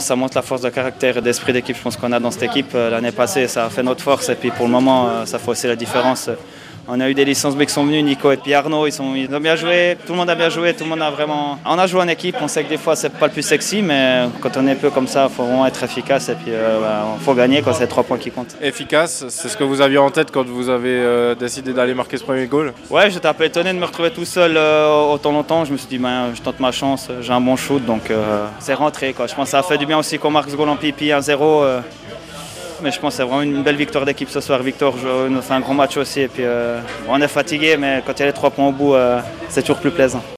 ça montre la force de caractère et d'esprit d'équipe, je pense qu'on a dans cette équipe. L'année passée, ça a fait notre force et puis pour le moment, ça fait aussi la différence. On a eu des licences B qui sont venus, Nico et puis Arnaud, ils ont bien joué, tout le monde a bien joué, tout le monde a vraiment... On a joué en équipe, on sait que des fois c'est pas le plus sexy, mais quand on est peu comme ça, il faut vraiment être efficace et puis il faut gagner quand c'est 3 points qui comptent. Efficace, c'est ce que vous aviez en tête quand vous avez décidé d'aller marquer ce premier goal? Ouais, j'étais un peu étonné de me retrouver tout seul autant longtemps, je me suis dit je tente ma chance, j'ai un bon shoot, donc c'est rentré, quoi. Je pense que ça a fait du bien aussi qu'on marque ce goal en pipi 1-0. Mais je pense que c'est vraiment une belle victoire d'équipe ce soir. Victor nous fait un grand match aussi. Et puis, on est fatigué, mais quand il y a les 3 points au bout, c'est toujours plus plaisant.